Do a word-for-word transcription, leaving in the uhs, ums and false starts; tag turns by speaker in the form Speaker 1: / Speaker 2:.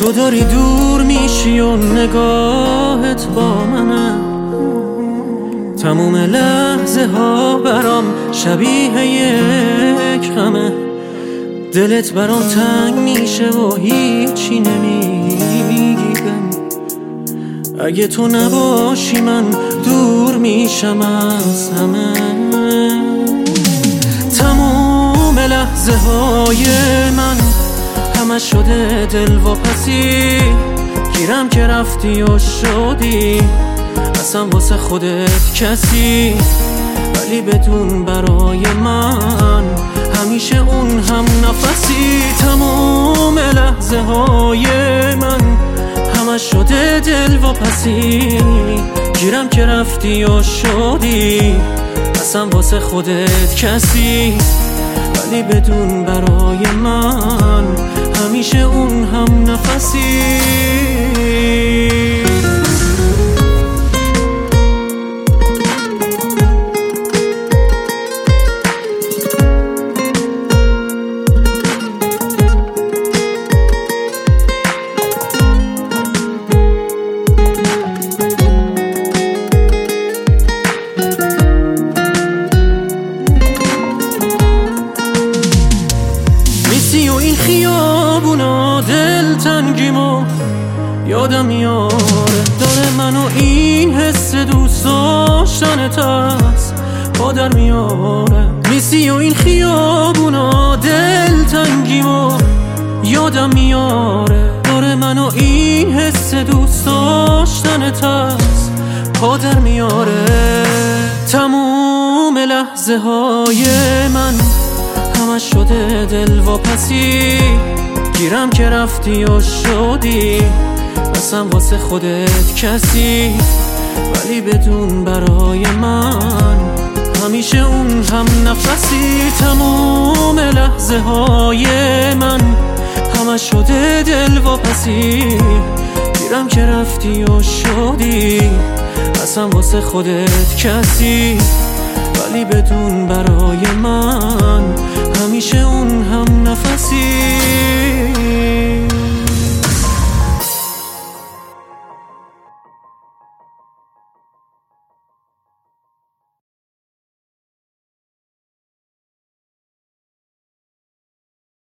Speaker 1: تو داری دور میشی و نگاهت با منه، تموم لحظه ها برام شبیه یک غمه. دلت برام تنگ میشه و هیچی نمیگم، اگه تو نباشی من دور میشم از همه. تموم لحظه های من همه شده دلواپسی، گیرم که رفتی و شدی اصلا واسه خودت کسی، ولی بدون برای من همیشه اون هم نفسی. تموم لحظه های من همه شده دلواپسی، گیرم که رفتی و شدی اصلا واسه خودت کسی، ولی بدون برای من همیشه اون هم نفسی. میسی و این خیابونا دلتنگیمو یادم میاره، داره منو این حس دوست داشتنت از پا در میاره. میسی و این خیابونا دلتنگیمو یادم میاره، داره منو این حس دوست داشتنت از پا در میاره. تموم لحظه های من همه شده دلواپسی، گیرم که رفتی و شدی اصلا واسه خودت کسی، ولی بدون برای من همیشه اون هم نفسی. تموم لحظه های من همه شده دلواپسی، گیرم که رفتی و شدی اصلا واسه خودت کسی، ولی بدون برای من همیشه اون هم نفسی.